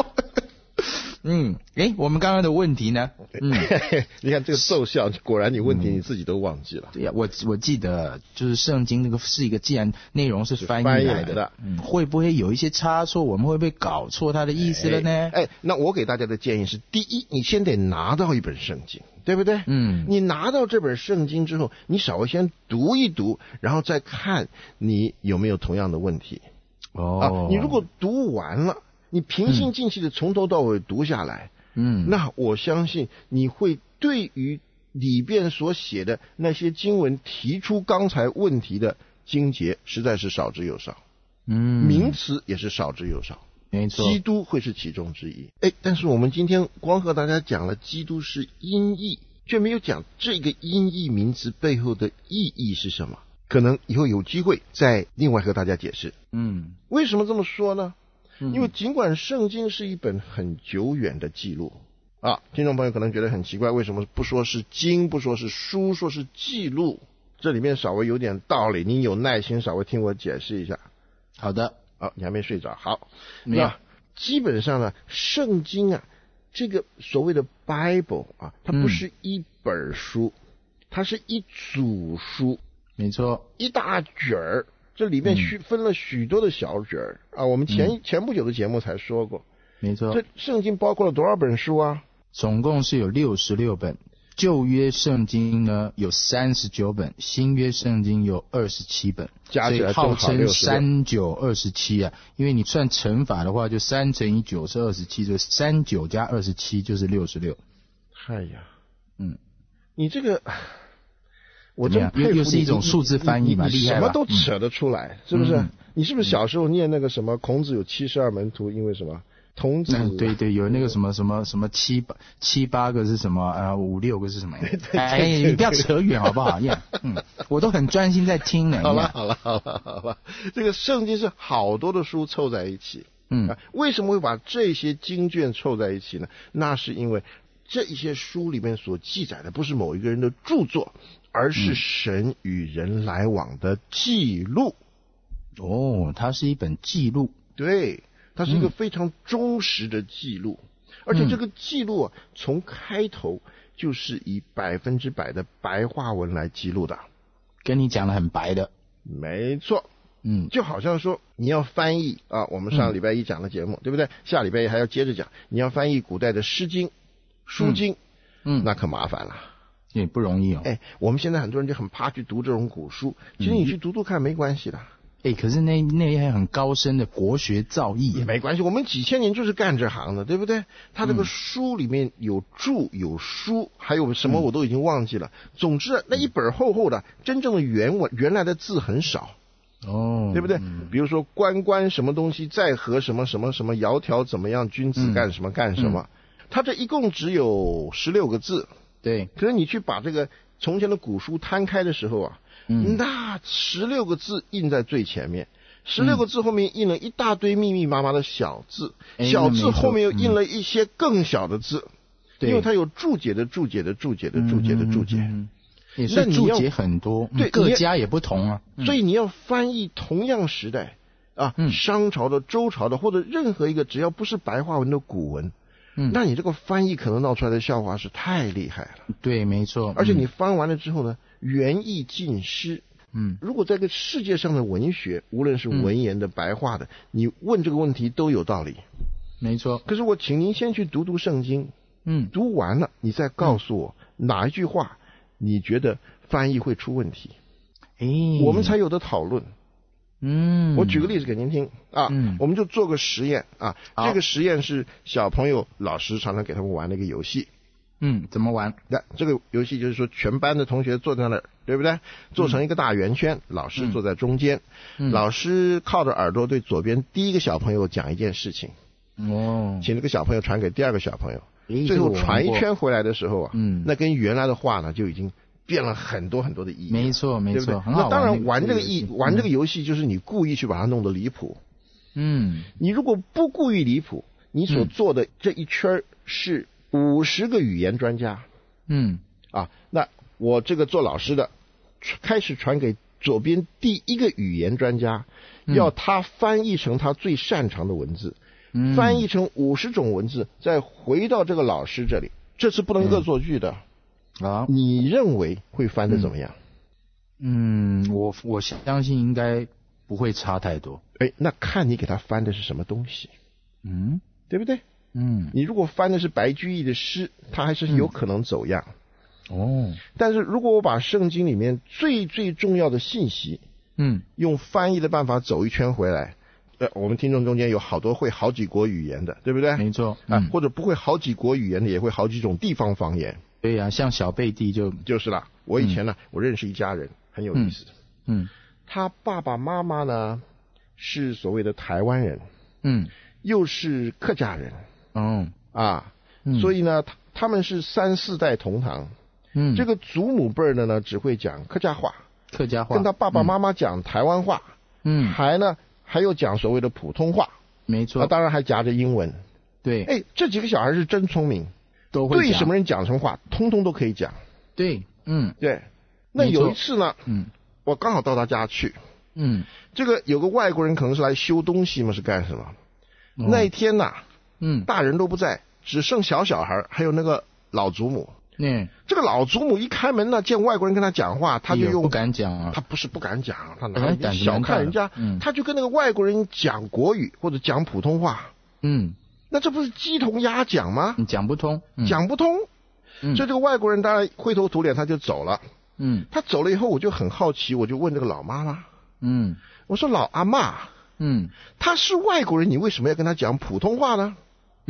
我们刚刚的问题呢？ 你看这个奏效，果然你问题你自己都忘记了。 对呀，我记得就是圣经那个是一个，既然内容是翻译来的，会不会有一些差错？我们会不会搞错它的意思了呢？ 那我给大家的建议是：第一，你先得拿到一本圣经，对不对？你拿到这本圣经之后，你稍微先读一读，然后再看你有没有同样的问题。你如果读完了，你平心静气的从头到尾读下来，那我相信你会对于里边所写的那些经文提出刚才问题的经节实在是少之又少，名词也是少之又少， 没错， 基督会是其中之一。但是我们今天光和大家讲了基督是音译，却没有讲这个音译名词背后的意义是什么。 可能以后有机会再另外和大家解释。为什么这么说呢？因为尽管圣经是一本很久远的记录啊，听众朋友可能觉得很奇怪，为什么不说是经，不说是书，说是记录？这里面稍微有点道理，您有耐心稍微听我解释一下。 好的。 你还没睡着？好， 没有。 基本上呢，圣经啊，这个所谓的 Bible 啊，它不是一本书，它是一组书。 没错， 一大卷儿，这里面分了许多的小卷儿啊。我们前不久的节目才说过。 没错。 这圣经包括了多少本书啊？ 总共是有66本。旧约圣经呢有39本，新约圣经有27本， 加起来所以号称3927啊。因为你算乘法的话，就3乘以9是27，就39加27就是66。 哎呀，你这个，我真佩服你， 又是一种数字翻译嘛，厉害吧？ 什么都扯得出来，是不是？你是不是小时候念那个什么孔子有72门徒，因为什么？童子对，有那个什么七八个是什么5、6个是什么？你不要扯远好不好？我都很专心在听呢。 好了，这个圣经是好多的书凑在一起。为什么会把这些经卷凑在一起呢？那是因为这一些书里面所记载的不是某一个人的著作，而是神与人来往的记录。 它是一本记录。 对。它是一个非常忠实的记录，而且这个记录啊，从开头就是以100%的白话文来记录的， 跟你讲的很白的。 没错。就好像说你要翻译啊，我们上礼拜一讲的节目，对不对？下礼拜一还要接着讲，你要翻译古代的诗经、书经，那可麻烦了， 也不容易哦。 我们现在很多人就很怕去读这种古书，其实你去读读看没关系的。 可是那还很高深的国学造诣也没关系，我们几千年就是干这行的，对不对？他这个书里面有注有书，还有什么我都已经忘记了。总之那一本厚厚的，真正的原来的字很少。对不对？比如说关什么东西，在河什么什么什么，窈窕怎么样，君子干什么干什么。他这一共只有16个字。 对。 可是你去把这个从前的古书摊开的时候啊，那16个字印在最前面，16个字后面印了一大堆密密麻麻的小字，小字后面又印了一些更小的字，因为它有注解的注解的注解的注解的注解， 也是注解很多，对，各家也不同啊。 所以你要翻译同样时代啊，商朝的、周朝的，或者任何一个只要不是白话文的古文，那你这个翻译可能闹出来的笑话是太厉害了。 对，没错。 而且你翻完了之后呢，原意尽失。如果在这个世界上的文学，无论是文言的、白话的，你问这个问题都有道理。 没错。 可是我请您先去读读圣经，读完了你再告诉我哪一句话你觉得翻译会出问题，我们才有的讨论。我举个例子给您听啊，我们就做个实验啊。这个实验是小朋友老师常常给他们玩的一个游戏。 怎么玩？ 这个游戏就是说，全班的同学坐在那儿，对不对？做成一个大圆圈，老师坐在中间，老师靠着耳朵对左边第一个小朋友讲一件事情，请这个小朋友传给第二个小朋友，最后传一圈回来的时候啊，那跟原来的话呢就已经变了很多很多的意义。 没错，没错，很好玩。 那当然玩这个游戏就是你故意去把它弄得离谱。你如果不故意离谱，你所做的这一圈是50个语言专家。那我这个做老师的开始传给左边第一个语言专家，要他翻译成他最擅长的文字，翻译成50种文字，再回到这个老师这里。这是不能恶作剧的。你认为会翻得怎么样？ 我相信应该不会差太多。 那看你给他翻的是什么东西。对不对？你如果翻的是白居易的诗，他还是有可能走样。但是如果我把圣经里面最最重要的信息，用翻译的办法走一圈回来，我们听众中间有好多会好几国语言的，对不对？ 没错。 或者不会好几国语言的，也会好几种地方方言。 对呀，像小贝蒂就是啦。我以前呢，我认识一家人，很有意思的。他爸爸妈妈呢是所谓的台湾人，又是客家人。所以呢，他们是3、4代同堂。这个祖母辈的呢只会讲客家话， 客家话， 跟他爸爸妈妈讲台湾话，还有讲所谓的普通话， 没错， 当然还夹着英文。 对， 这几个小孩是真聪明， 都会讲， 对什么人讲什么话，通通都可以讲。 对， 对。那有一次呢，我刚好到他家去，这个有个外国人可能是来修东西嘛，是干什么？那一天呐，大人都不在，只剩小孩，还有那个老祖母。这个老祖母一开门呢，见外国人跟他讲话，他就用不敢讲啊， 他不是不敢讲，他哪里小看人家，他就跟那个外国人讲国语或者讲普通话，那这不是鸡同鸭讲吗？ 讲不通， 讲不通，所以这个外国人当然灰头土脸，他就走了。他走了以后，我就很好奇，我就问这个老妈妈，我说老阿嬷，他是外国人，你为什么要跟他讲普通话呢？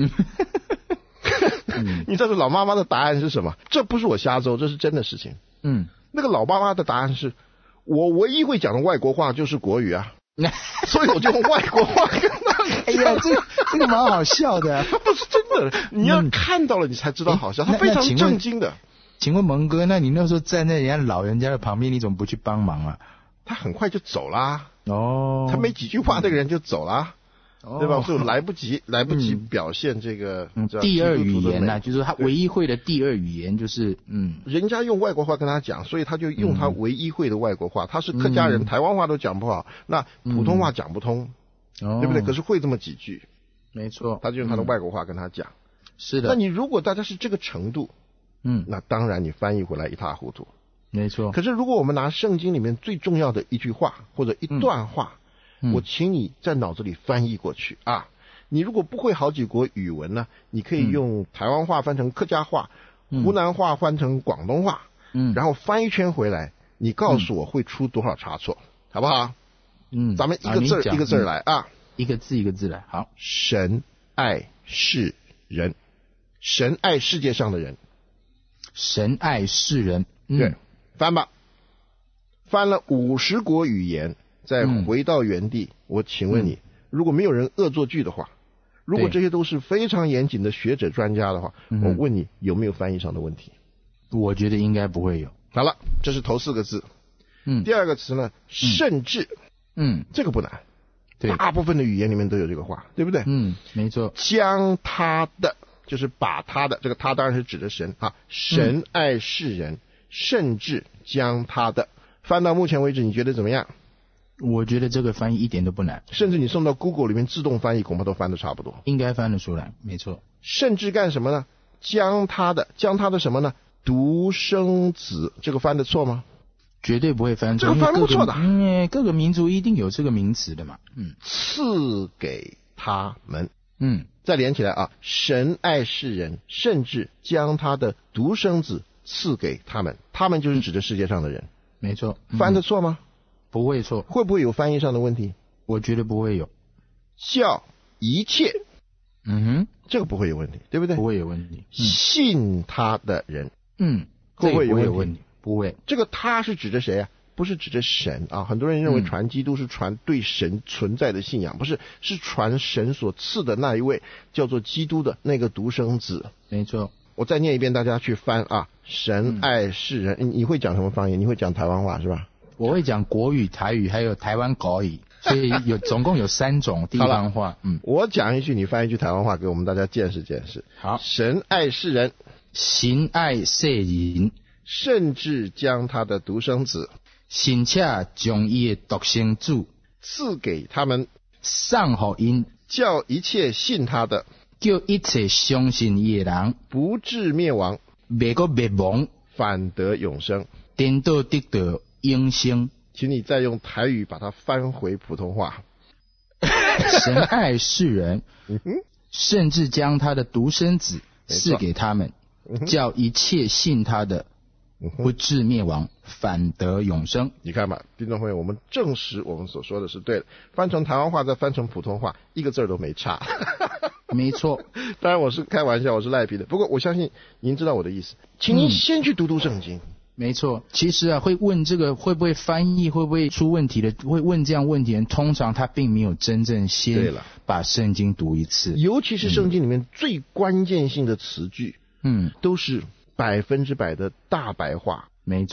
你知道这老妈妈的答案是什么？这不是我瞎诌，这是真的事情。那个老妈妈的答案是，我唯一会讲的外国话就是国语啊，所以我就用外国话跟他讲。 哎呀，这个蛮好笑的， 不是真的，你要看到了你才知道好笑，他非常正经的。 请问蒙哥，那你那时候站在人家老人家的旁边，你怎么不去帮忙啊？ 他很快就走啦。他没几句话，那个人就走啦。对吧？所以来不及表现这个第二语言呐，就是他唯一会的第二语言就是人家用外国话跟他讲，所以他就用他唯一会的外国话。他是客家人，台湾话都讲不好，那普通话讲不通，对不对？可是会这么几句， 没错， 他就用他的外国话跟他讲。 是的。 那你如果大家是这个程度，那当然你翻译回来一塌糊涂， 没错。 可是如果我们拿圣经里面最重要的一句话或者一段话，我请你在脑子里翻译过去啊！你如果不会好几国语文呢，你可以用台湾话翻成客家话，湖南话翻成广东话，然后翻一圈回来，你告诉我会出多少差错，好不好？咱们一个字一个字来啊， 一个字一个字来。好， 神爱世人，神爱世界上的人， 神爱世人。 对，翻吧，翻了50国语言。再回到原地，我请问你，如果没有人恶作剧的话，如果这些都是非常严谨的学者专家的话，我问你有没有翻译上的问题？ 我觉得应该不会有。 好了，这是头4个字。第二个词呢，甚至，这个不难，对，大部分的语言里面都有这个话，对不对？ 没错。 将他的，就是把他的，这个他当然是指的神啊，神爱世人，甚至将他的，翻到目前为止，你觉得怎么样？ 我觉得这个翻译一点都不难， 甚至你送到 Google 里面自动翻译，恐怕都翻得差不多， 应该翻得出来，没错。 甚至干什么呢？将他的什么呢？独生子，这个翻得错吗？ 绝对不会翻错， 这个翻不错的。 各个民族一定有这个名词的嘛。 赐给他们。再连起来啊，神爱世人，甚至将他的独生子赐给他们，他们就是指着世界上的人， 没错。 翻得错吗？ 不会错。 会不会有翻译上的问题？ 我觉得不会有。 叫一切，这个不会有问题，对不对？ 不会有问题。 信他的人， 会不会有问题？不会。 这个他是指着谁啊？不是指着神啊。很多人认为传基督是传对神存在的信仰，不是，是传神所赐的那一位叫做基督的那个独生子。 没错。我再念一遍，大家去翻啊。神爱世人，你会讲什么方言？你会讲台湾话是吧？ 我会讲国语、台语，还有台湾国语，所以总共有3种地方话。 我讲一句，你翻一句台湾话给我们大家见识见识。 好， 神爱世人， 神爱世人， 甚至将他的独生子， 甚且将他的独生子赐给他们， 送给因， 叫一切信他的， 叫一切相信他的人， 不至灭亡， 未过灭亡， 反得永生， 颠倒得到永生。 请你再用台语把它翻回普通话。 神爱世人，甚至将他的独生子赐给他们，叫一切信他的不至灭亡，反得永生。 你看吧，听众朋友，我们证实我们所说的是对的。翻成台湾话再翻成普通话，一个字都没差。 没错。 当然我是开玩笑，我是赖皮的。不过我相信您知道我的意思，请您先去读读圣经。 没错，其实会问这个会不会翻译会不会出问题的，会问这样问题的人，通常他并没有真正先把圣经读一次。 尤其是圣经里面最关键性的词句，都是100%的大白话。 没错，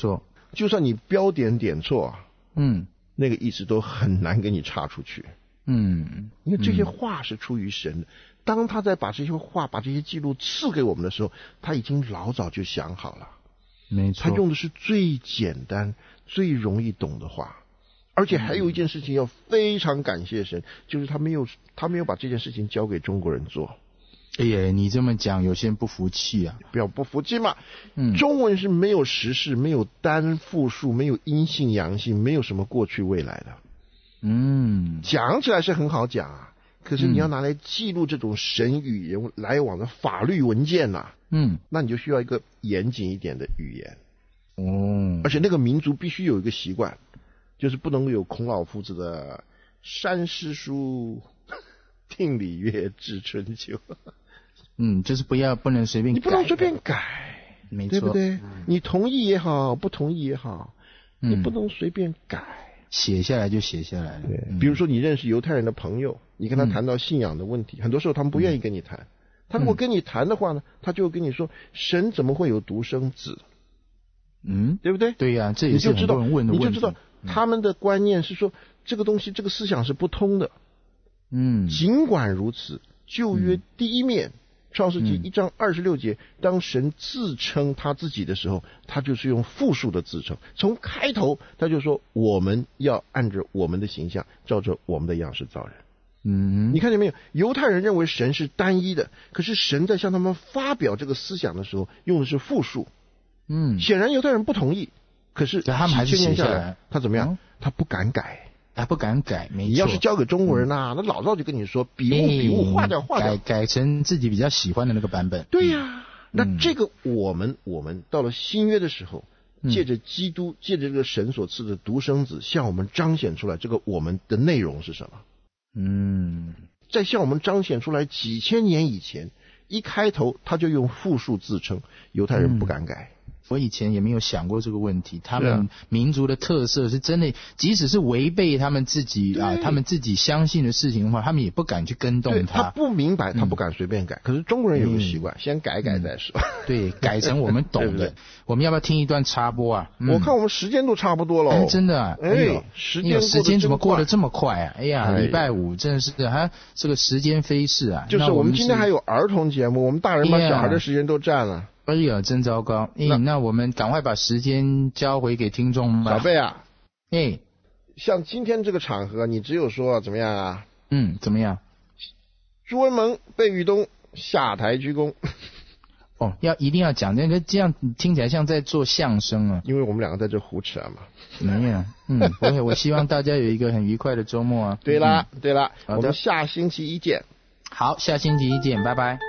就算你标点点错，那个意思都很难给你插出去。因为这些话是出于神的。当他在把这些话、把这些记录赐给我们的时候，他已经老早就想好了。 没错， 他用的是最简单、最容易懂的话。而且还有一件事情要非常感谢神，就是他没有把这件事情交给中国人做。 哎呀，你这么讲，有些人不服气啊！ 不要不服气嘛。中文是没有时事、没有单复数、没有阴性阳性、没有什么过去未来的。讲起来是很好讲啊，可是你要拿来记录这种神语言来往的法律文件啊，那你就需要一个严谨一点的语言。而且那个民族必须有一个习惯，就是不能有孔老夫子的山诗书定礼乐治春秋。 就是不能随便改， 你不能随便改， 没错， 对不对？你同意也好，不同意也好，你不能随便改。 写下来就写下来了。 对，比如说你认识犹太人的朋友，你跟他谈到信仰的问题，很多时候他们不愿意跟你谈。他如果跟你谈的话呢，他就会跟你说，神怎么会有独生子？对不对？ 对呀，这也是很多人问的问题。 你就知道他们的观念是说，这个东西、这个思想是不通的。尽管如此，旧约第一面创世纪1章26节，当神自称他自己的时候，他就是用复数的自称。从开头他就说，我们要按着我们的形象，照着我们的样式造人。你看见没有？犹太人认为神是单一的，可是神在向他们发表这个思想的时候，用的是复数。显然犹太人不同意，可是他们还是写下来。 他怎么样？他不敢改。 他不敢改，没错。 你要是交给中国人那老早就跟你说，笔误划掉， 改成自己比较喜欢的那个版本。 对呀，那这个我们到了新约的时候，借着基督，借着这个神所赐的独生子，向我们彰显出来这个我们的内容是什么？在向我们彰显出来几千年以前，一开头他就用复数自称，犹太人不敢改。 我以前也没有想过这个问题，他们民族的特色是真的，即使是违背他们自己他们自己相信的事情的话，他们也不敢去跟动它。 他不明白，他不敢随便改。可是中国人有个习惯，先改再说。 对，改成我们懂的。对对，我们要不要听一段插播啊？ 我看我们时间都差不多了。 真的啊！时间怎么过得这么快啊？哎呀，礼拜五真的是这个时间飞逝啊！ 就是我们今天还有儿童节目，我们大人把小孩的时间都占了。 哎呀，真糟糕！那我们赶快把时间交回给听众吧。 小贝啊，像今天这个场合，你只有说怎么样啊？ 怎么样？ 朱文萌、贝玉东下台鞠躬。 一定要讲那个，这样听起来像在做相声啊。 因为我们两个在这胡扯嘛。 没有，我希望大家有一个很愉快的周末啊。 对了，我们下星期一见。 好，下星期一见，拜拜。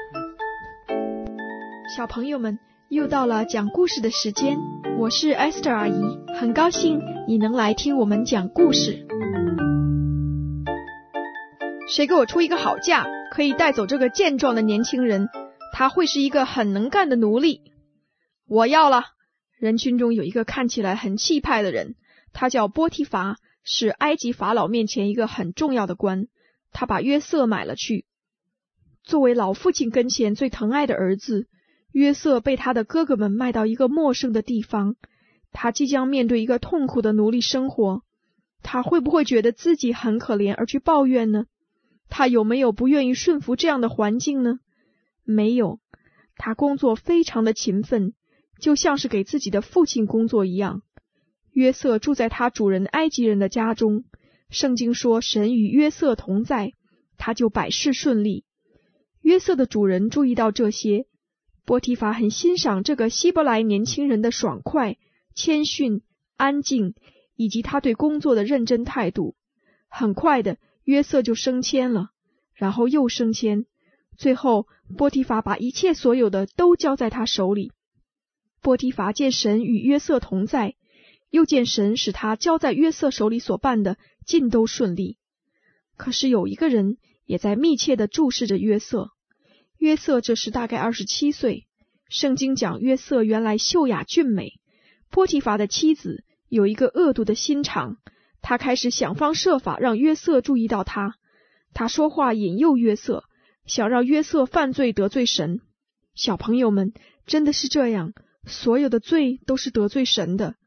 小朋友们，又到了讲故事的时间，我是 Esther 阿姨，很高兴你能来听我们讲故事。谁给我出一个好价，可以带走这个健壮的年轻人，他会是一个很能干的奴隶。我要了。人群中有一个看起来很气派的人，他叫波提乏，是埃及法老面前一个很重要的官，他把约瑟买了去。作为老父亲跟前最疼爱的儿子，约瑟被他的哥哥们卖到一个陌生的地方，他即将面对一个痛苦的奴隶生活。他会不会觉得自己很可怜而去抱怨呢？他有没有不愿意顺服这样的环境呢？没有，他工作非常的勤奋，就像是给自己的父亲工作一样。约瑟住在他主人埃及人的家中，圣经说神与约瑟同在，他就百事顺利。约瑟的主人注意到这些，波提乏很欣赏这个希伯来年轻人的爽快、谦逊、安静，以及他对工作的认真态度。很快的，约瑟就升迁了，然后又升迁，最后波提乏把一切所有的都交在他手里。波提乏见神与约瑟同在，又见神使他交在约瑟手里所办的尽都顺利。可是有一个人也在密切地注视着约瑟。约瑟这时大概27岁，圣经讲约瑟原来秀雅俊美。波提乏的妻子有一个恶毒的心肠，他开始想方设法让约瑟注意到他。他说话引诱约瑟，想让约瑟犯罪得罪神。小朋友们，真的是这样，所有的罪都是得罪神的。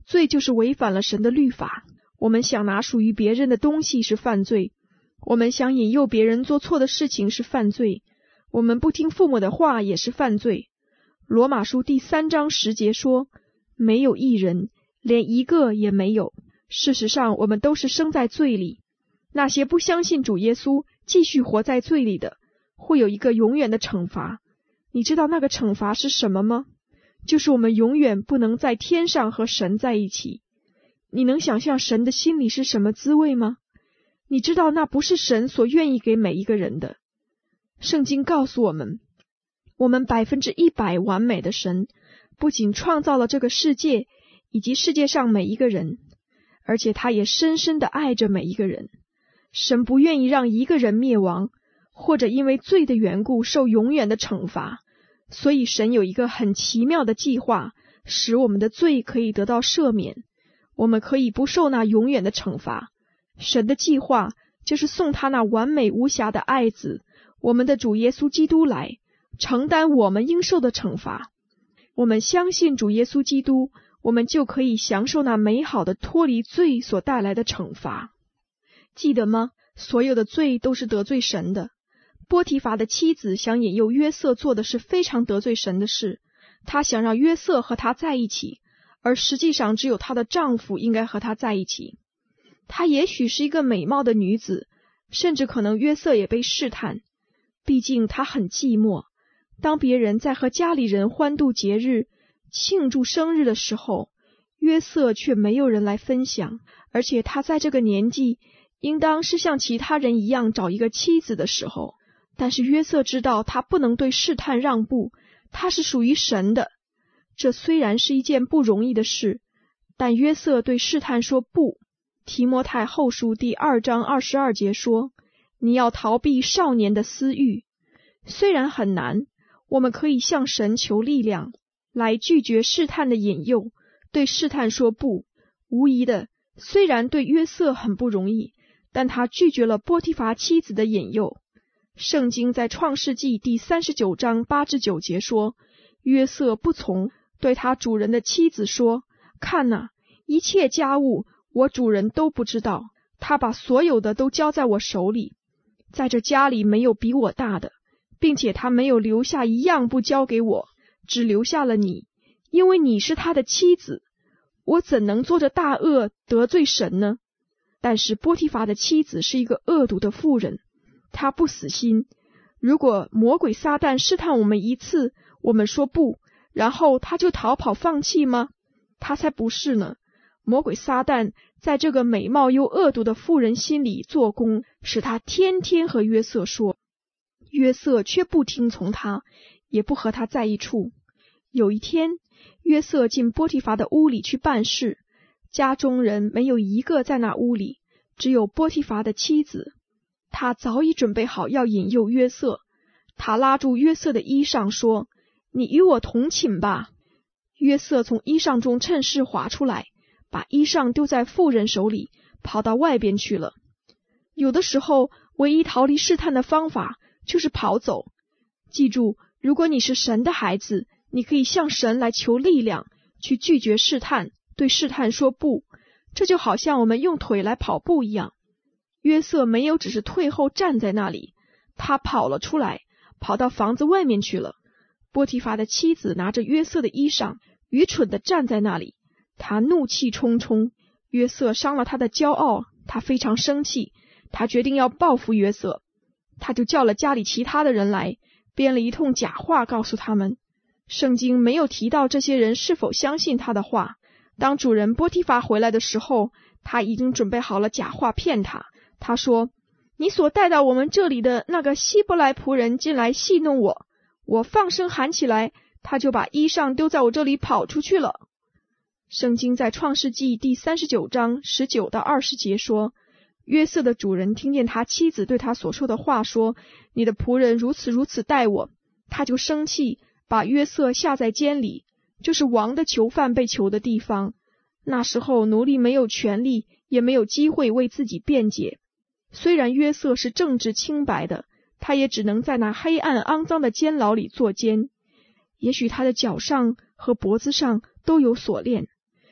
罪就是违反了神的律法。我们想拿属于别人的东西是犯罪，我们想引诱别人做错的事情是犯罪，我们不听父母的话也是犯罪。罗马书第3章10节说，没有义人，连一个也没有。事实上，我们都是生在罪里。那些不相信主耶稣，继续活在罪里的，会有一个永远的惩罚。你知道那个惩罚是什么吗？就是我们永远不能在天上和神在一起。你能想象神的心里是什么滋味吗？你知道那不是神所愿意给每一个人的。圣经告诉我们，我们100%完美的神，不仅创造了这个世界以及世界上每一个人，而且他也深深地爱着每一个人。神不愿意让一个人灭亡，或者因为罪的缘故受永远的惩罚，所以神有一个很奇妙的计划，使我们的罪可以得到赦免，我们可以不受那永远的惩罚。神的计划就是送他那完美无瑕的爱子，我们的主耶稣基督来承担我们应受的惩罚。我们相信主耶稣基督，我们就可以享受那美好的脱离罪所带来的惩罚。记得吗？所有的罪都是得罪神的。波提乏的妻子想引诱约瑟做的是非常得罪神的事，她想让约瑟和她在一起，而实际上只有她的丈夫应该和她在一起。她也许是一个美貌的女子，甚至可能约瑟也被试探，毕竟她很寂寞。当别人在和家里人欢度节日、庆祝生日的时候，约瑟却没有人来分享，而且他在这个年纪应当是像其他人一样找一个妻子的时候。但是约瑟知道他不能对试探让步，他是属于神的。这虽然是一件不容易的事，但约瑟对试探说不。提摩太后书第2章22节说，你要逃避少年的私欲。虽然很难，我们可以向神求力量，来拒绝试探的引诱，对试探说不。无疑的，虽然对约瑟很不容易，但他拒绝了波提乏妻子的引诱。圣经在创世纪第39章8至9节说，约瑟不从，对他主人的妻子说，看哪，一切家务我主人都不知道，他把所有的都交在我手里，在这家里没有比我大的，并且他没有留下一样不交给我，只留下了你，因为你是他的妻子，我怎能做这大恶得罪神呢？但是波提乏的妻子是一个恶毒的妇人，他不死心。如果魔鬼撒旦试探我们一次，我们说不，然后他就逃跑放弃吗？他才不是呢。魔鬼撒旦在这个美貌又恶毒的妇人心里做工，使他天天和约瑟说，约瑟却不听从他，也不和他在一处。有一天，约瑟进波提乏的屋里去办事，家中人没有一个在那屋里，只有波提乏的妻子。他早已准备好要引诱约瑟，他拉住约瑟的衣裳说，你与我同寝吧。约瑟从衣裳中趁势滑出来，把衣裳丢在妇人手里，跑到外边去了。有的时候，唯一逃离试探的方法就是跑走。记住，如果你是神的孩子，你可以向神来求力量，去拒绝试探，对试探说不。这就好像我们用腿来跑步一样。约瑟没有只是退后站在那里，他跑了出来，跑到房子外面去了。波提乏的妻子拿着约瑟的衣裳，愚蠢地站在那里，他怒气冲冲。约瑟伤了他的骄傲，他非常生气，他决定要报复约瑟。他就叫了家里其他的人来，编了一通假话告诉他们。圣经没有提到这些人是否相信他的话。当主人波提乏回来的时候，他已经准备好了假话骗他。他说，你所带到我们这里的那个希伯来仆人进来戏弄我，我放声喊起来，他就把衣裳丢在我这里跑出去了。圣经在创世纪第39章19到20节说，约瑟的主人听见他妻子对他所说的话，说，你的仆人如此如此待我，他就生气，把约瑟下在监里，就是王的囚犯被囚的地方。那时候奴隶没有权利，也没有机会为自己辩解。虽然约瑟是正直清白的，他也只能在那黑暗肮脏的监牢里坐监。也许他的脚上和脖子上都有锁链。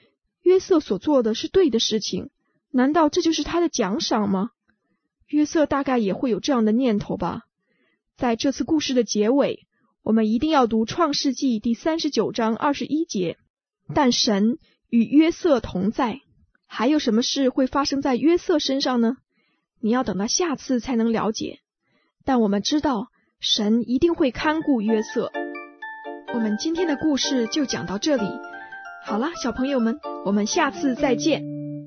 约瑟所做的是对的事情，难道这就是他的奖赏吗？约瑟大概也会有这样的念头吧。在这次故事的结尾，我们一定要读创世纪第39章21节，但神与约瑟同在。还有什么事会发生在约瑟身上呢？你要等到下次才能了解。但我们知道神一定会看顾约瑟。我们今天的故事就讲到这里。好了，小朋友们，我们下次再见。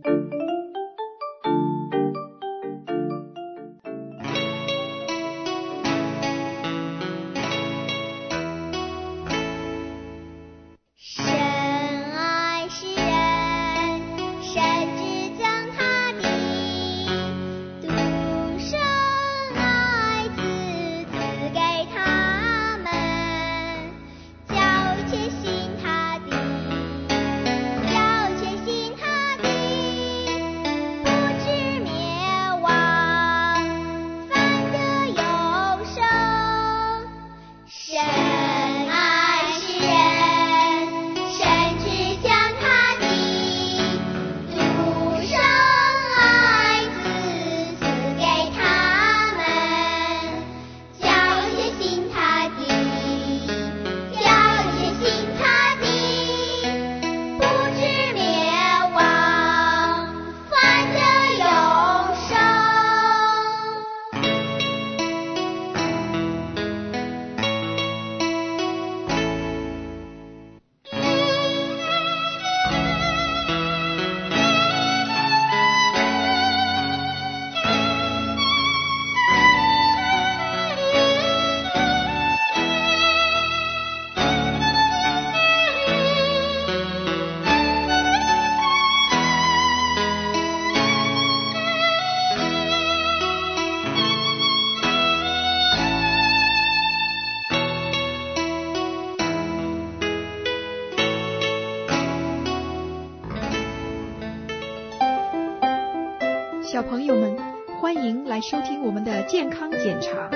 小朋友们，欢迎来收听我们的健康检查。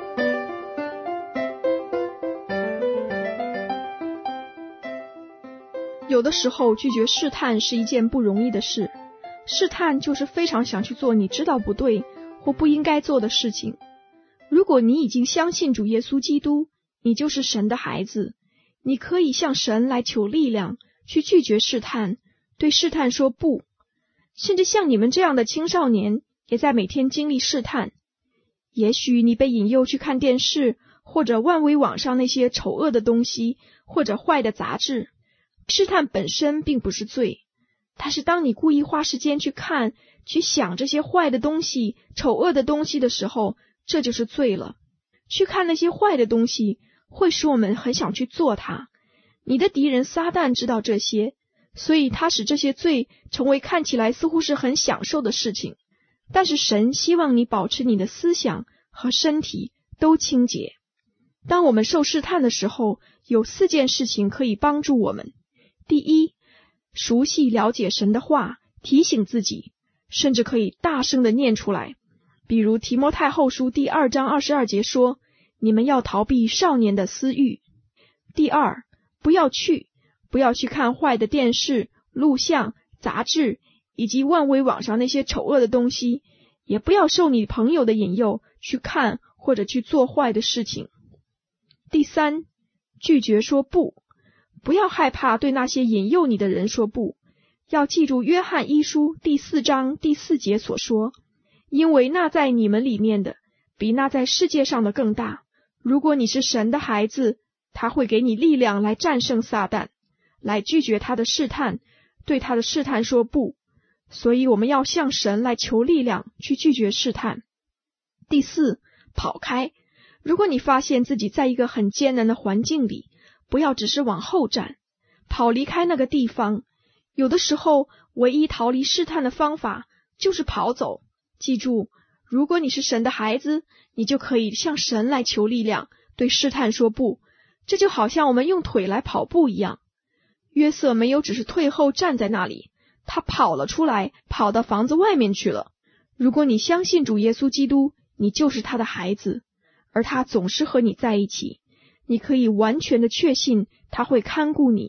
有的时候拒绝试探是一件不容易的事，试探就是非常想去做你知道不对或不应该做的事情。如果你已经相信主耶稣基督，你就是神的孩子，你可以向神来求力量，去拒绝试探，对试探说不。甚至像你们这样的青少年，也在每天经历试探。也许你被引诱去看电视，或者万维网上那些丑恶的东西，或者坏的杂志。试探本身并不是罪，但是当你故意花时间去看，去想这些坏的东西、丑恶的东西的时候，这就是罪了。去看那些坏的东西，会使我们很想去做它。你的敌人撒旦知道这些，所以他使这些罪成为看起来似乎是很享受的事情。但是神希望你保持你的思想和身体都清洁。当我们受试探的时候，有4件事情可以帮助我们。第一，熟悉了解神的话，提醒自己，甚至可以大声地念出来。比如提摩太后书第2章22节说，你们要逃避少年的私欲。第二，不要去看坏的电视、录像、杂志以及万维网上那些丑恶的东西，也不要受你朋友的引诱去看或者去做坏的事情。第三，拒绝说不，不要害怕对那些引诱你的人说不，要记住约翰一书第4章第4节所说，因为那在你们里面的，比那在世界上的更大。如果你是神的孩子，他会给你力量来战胜撒旦，来拒绝他的试探，对他的试探说不。所以我们要向神来求力量，去拒绝试探。第四，跑开。如果你发现自己在一个很艰难的环境里，不要只是往后站，跑离开那个地方。有的时候，唯一逃离试探的方法就是跑走。记住，如果你是神的孩子，你就可以向神来求力量，对试探说不。这就好像我们用腿来跑步一样。约瑟没有只是退后站在那里，他跑了出来，跑到房子外面去了。如果你相信主耶稣基督，你就是他的孩子，而他总是和你在一起，你可以完全的确信他会看顾你，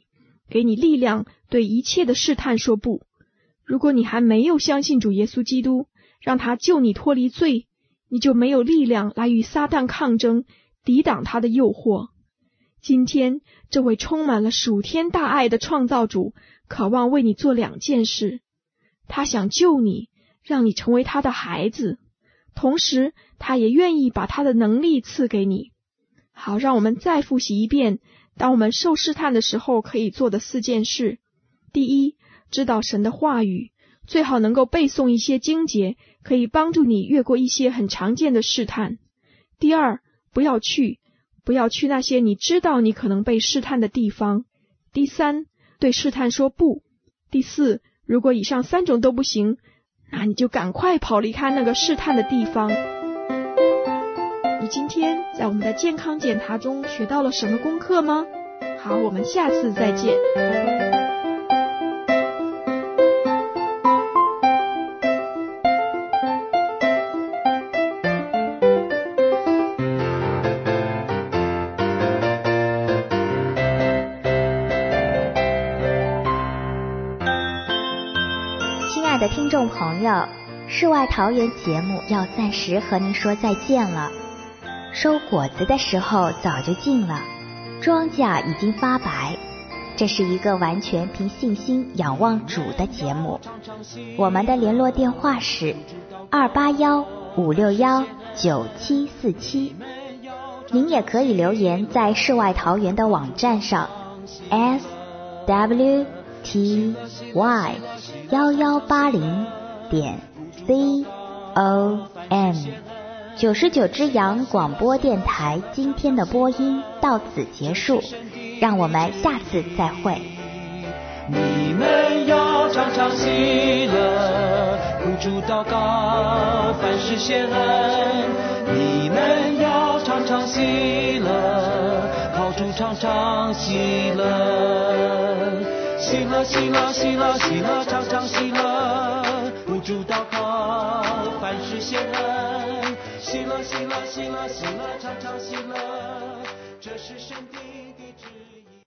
给你力量对一切的试探说不。如果你还没有相信主耶稣基督，让他救你脱离罪，你就没有力量来与撒旦抗争，抵挡他的诱惑。今天这位充满了属天大爱的创造主渴望为你做2件事，他想救你，让你成为他的孩子，同时他也愿意把他的能力赐给你。好，让我们再复习一遍当我们受试探的时候可以做的4件事。第一，知道神的话语，最好能够背诵一些经节，可以帮助你越过一些很常见的试探。第二，不要去那些你知道你可能被试探的地方。第三，对试探说不。第四，如果以上3种都不行，那你就赶快跑离开那个试探的地方。你今天在我们的健康检查中学到了什么功课吗？好，我们下次再见。 亲爱的听众朋友，世外桃源节目要暂时和您说再见了。收果子的时候早就近了，庄稼已经发白。这是一个完全凭信心仰望主的节目。我们的联络电话是281-561-9747。您也可以留言在世外桃源的网站上 swty1180.com。99只羊广播电台今天的播音到此结束，让我们下次再会。 你们要常常喜乐，呼主祷告，凡事谢恩。你们要常常喜乐，靠主常常喜乐。喜乐喜乐喜乐喜乐，常常喜乐，呼主祷告，凡事谢恩。喜乐喜乐喜乐喜乐，常常喜乐，这是神的